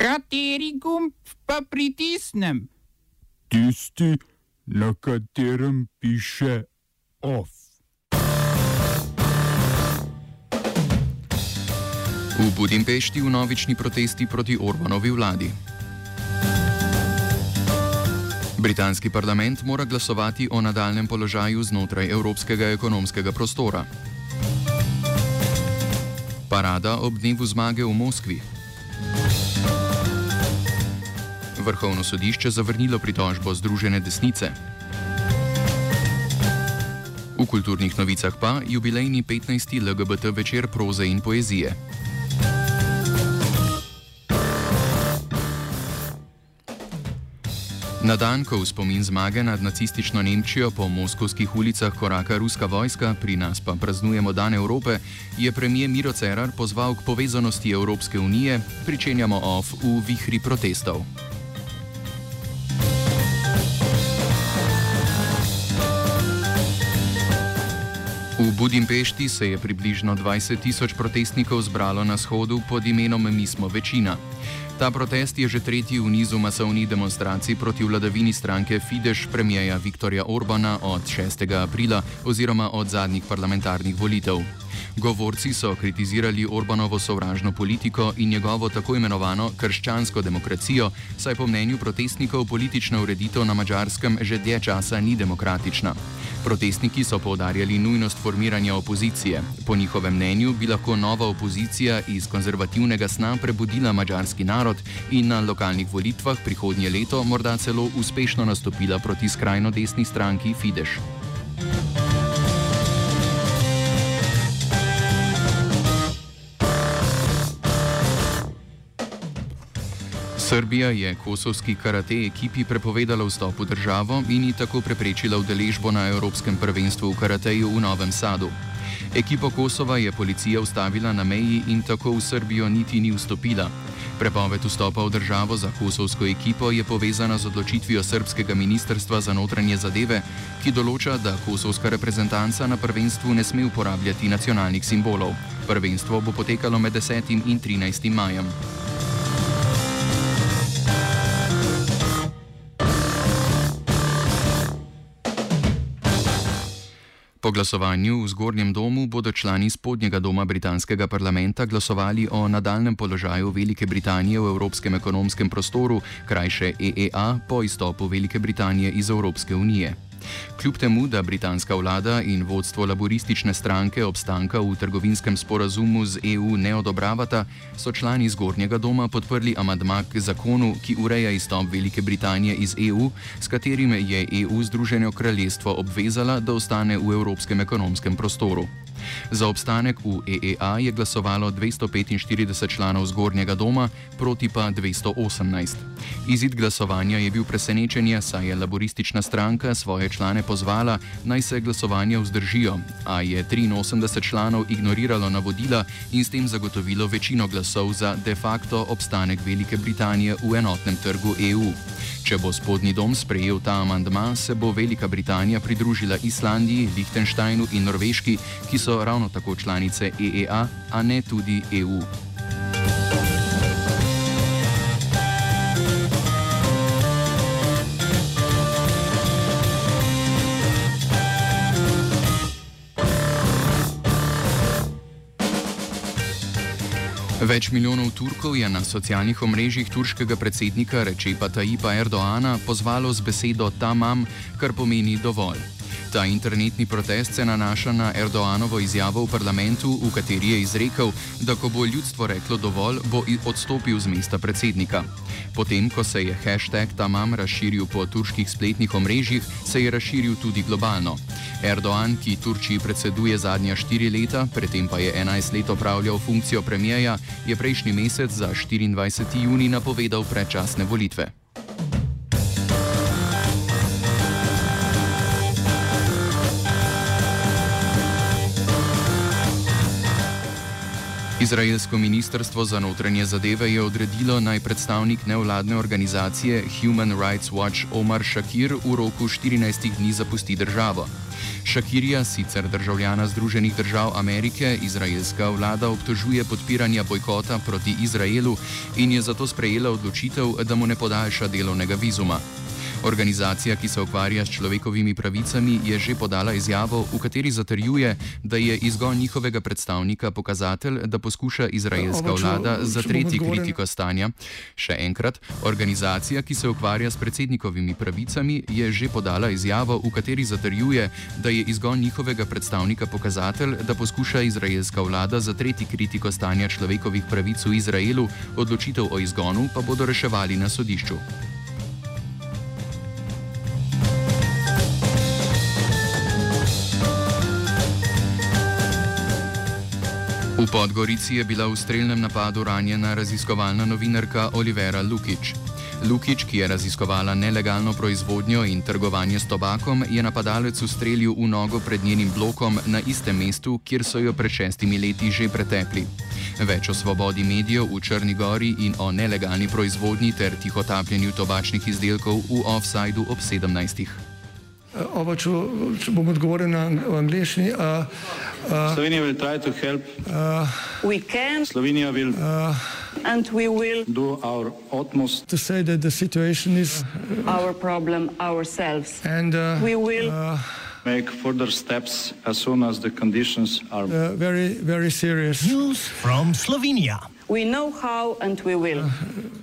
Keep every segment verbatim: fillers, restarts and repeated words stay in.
Kateri gumb pa pritisnem? Tisti, na katerem piše OF. V Budimpešti vnovični protesti proti Orbanovi vladi. Britanski parlament mora glasovati o nadaljnem položaju znotraj evropskega ekonomskega prostora. Parada ob dnevu zmage v Moskvi. Vrhovno sodišče zavrnilo pritožbo Združene desnice. V kulturnih novicah pa jubilejni petnajsti L G B T večer proze in poezije. Na dan, ko v spomin zmage nad nacistično Nemčijo po moskovskih ulicah koraka ruska vojska, pri nas pa praznujemo Dan Evrope, je premijer Miro Cerar pozval k povezanosti Evropske unije, pričenjamo OF v vihri protestov. V Budimpešti se je približno dvajset tisoč protestnikov zbralo na shodu pod imenom Mi smo večina. Ta protest je že tretji v nizu masovnih demonstracij proti vladavini stranke Fidesz premijeja Viktorja Orbana od šestega aprila oziroma od zadnjih parlamentarnih volitev. Govorci so kritizirali Orbanovo sovražno politiko in njegovo tako imenovano krščansko demokracijo, saj po mnenju protestnikov politična ureditev na Madžarskem že dlje časa ni demokratična. Protestniki so poudarjali nujnost formiranja opozicije. Po njihovem mnenju bi lahko nova opozicija iz konzervativnega sna prebudila madžarski narod in na lokalnih volitvah prihodnje leto morda celo uspešno nastopila proti skrajno desni stranki Fidesz. Srbija je kosovski karate ekipi prepovedala vstop v državo in ji tako preprečila udeležbo na Evropskem prvenstvu v karateju v Novem Sadu. Ekipo Kosova je policija ustavila na meji in tako v Srbijo niti ni vstopila. Prepoved vstopa v državo za kosovsko ekipo je povezana z odločitvijo srbskega ministrstva za notranje zadeve, ki določa, da kosovska reprezentanca na prvenstvu ne sme uporabljati nacionalnih simbolov. Prvenstvo bo potekalo med desetim in trinajstim majem. Po glasovanju v zgornjem domu bodo člani spodnjega doma britanskega parlamenta glasovali o nadaljnem položaju Velike Britanije v Evropskem ekonomskem prostoru, krajše E E A, po izstopu Velike Britanije iz Evropske unije. Kljub temu, da britanska vlada in vodstvo laboristične stranke obstanka v trgovinskem sporazumu z E U ne odobravata, so člani zgornjega doma podprli amandma k zakonu, ki ureja izstop Velike Britanije iz E U, s katerim je E U Združeno kraljestvo obvezala, da ostane v Evropskem ekonomskem prostoru. Za obstanek v E E A je glasovalo dvesto petinštirideset članov zgornjega doma, proti pa dvesto osemnajst. Izid glasovanja je bil presenečenje, saj je laboristična stranka svoje člane pozvala, naj se glasovanja vzdržijo, a je triinosemdeset članov ignoriralo navodila in s tem zagotovilo večino glasov za de facto obstanek Velike Britanije v enotnem trgu E U. Če bo spodnji dom sprejel ta amandma, se bo Velika Britanija pridružila Islandiji, Lihtenštajnu in Norveški, ki so ravno tako članice E E A, a ne tudi E U. Več milijonov Turkov je na socialnih omrežjih turškega predsednika Recepa Tayyipa Erdoana pozvalo z besedo tamam, kar pomeni dovolj. Ta internetni protest se nanaša na Erdoanovo izjavo v parlamentu, v kateri je izrekel, da ko bo ljudstvo reklo dovolj, bo odstopil z mesta predsednika. Potem, ko se je hashtag tamam razširil po turških spletnih omrežjih, se je razširil tudi globalno. Erdoan, ki Turčiji predseduje zadnja štiri leta, predtem pa je enajst let opravljal funkcijo premijeja, je prejšnji mesec za štiriindvajseti junij napovedal predčasne volitve. Izraelsko ministrstvo za notranje zadeve je odredilo, naj predstavnik nevladne organizacije Human Rights Watch Omar Shakir v roku štirinajstih dni zapusti državo. Shakirja, sicer državljana Združenih držav Amerike, izraelska vlada obtožuje podpiranja bojkota proti Izraelu in je zato sprejela odločitev, da mu ne podaljša delovnega vizuma. Organizacija, ki se ukvarja s človekovimi pravicami, je že podala izjavo, v kateri zatrjuje, da je izgon njihovega predstavnika pokazatelj, da poskuša izraelska vlada zatreti kritiko stanja. Še enkrat, organizacija, ki se ukvarja s predsednikovimi pravicami, je že podala izjavo, v kateri zatrjuje, da je izgon njihovega predstavnika pokazatelj, da poskuša izraelska vlada zatreti kritiko stanja človekovih pravic v Izraelu, odločitev o izgonu pa bodo reševali na sodišču. V Podgorici je bila v strelnem napadu ranjena raziskovalna novinarka Olivera Lukić. Lukić, ki je raziskovala nelegalno proizvodnjo in trgovanje s tobakom, je napadalec ustrelil v nogo pred njenim blokom na istem mestu, kjer so jo pred šestimi leti že pretepli. Več o svobodi medijev v Črni Gori in o nelegalni proizvodnji ter tihotapljenju tobačnih izdelkov v Offsideu ob sedemnajstih. Oba, če, če bom odgovoril na angliški. Uh, uh, Slovenija will try to help. Uh, we can. Slovenija will. Uh, and we will. Do our utmost. To say that the situation is. Our problem ourselves. And uh, we will. Uh, make further steps as soon as the conditions are. Uh, very, very serious. News from Slovenia. We know how and we will. Uh,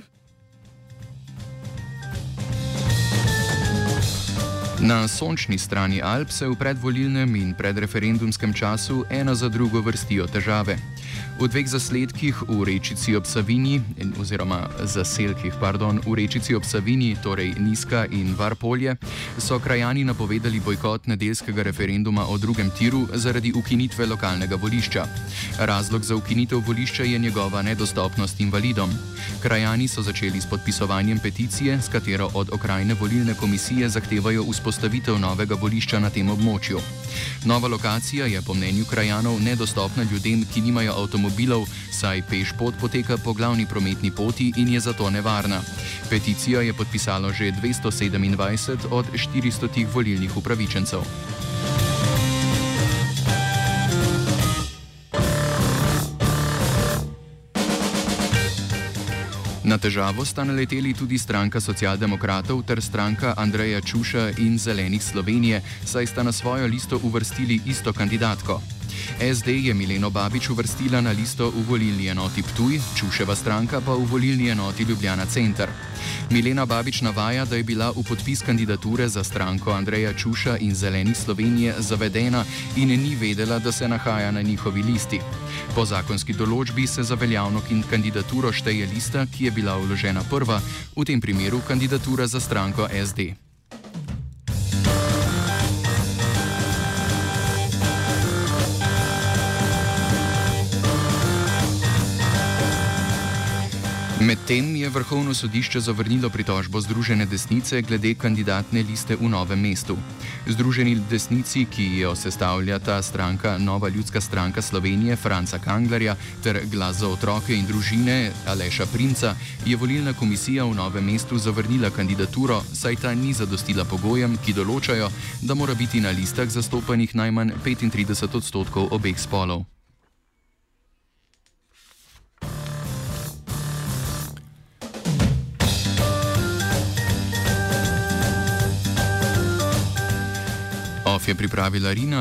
Na sončni strani Alp se v predvolilnem in predreferendumskem času ena za drugo vrstijo težave. V dveh zasledkih v Rečici ob Savinji, oziroma zaselkih, pardon, v Rečici ob Savinji, torej Nizka in Varpolje, so krajani napovedali bojkot nedeljskega referenduma o drugem tiru zaradi ukinitve lokalnega volišča. Razlog za ukinitev volišča je njegova nedostopnost invalidom. Krajani so začeli s podpisovanjem peticije, s katero od okrajne volilne komisije zahtevajo vzpostavitev novega volišča na tem območju. Nova lokacija je po mnenju krajanov nedostopna ljudem, ki nimajo avtomobilov, saj peš pot poteka po glavni prometni poti in je zato nevarna. Peticijo je podpisalo že dvesto sedemindvajset od štiristotih volilnih upravičencev. Na težavo sta naleteli tudi stranka socialdemokratov ter stranka Andreja Čuša in Zelenih Slovenije, saj sta na svojo listo uvrstili isto kandidatko. S D je Mileno Babič uvrstila na listo v volilni enoti Ptuj, Čuševa stranka pa v volilni enoti Ljubljana Center. Milena Babič navaja, da je bila v podpis kandidature za stranko Andreja Čuša in Zelenih Slovenije zavedena in ni vedela, da se nahaja na njihovi listi. Po zakonski določbi se za veljavno kandidaturo šteje lista, ki je bila vložena prva, v tem primeru kandidatura za stranko S D. Medtem je Vrhovno sodišče zavrnilo pritožbo Združene desnice glede kandidatne liste v Novem mestu. Združeni desnici, ki jo sestavljata stranka Nova ljudska stranka Slovenije Franca Kanglerja ter Glas za otroke in družine Aleša Princa, je volilna komisija v Novem mestu zavrnila kandidaturo, saj ta ni zadostila pogojem, ki določajo, da mora biti na listah zastopanih najmanj petintrideset odstotkov obeh spolov. Of je pripravila Rina.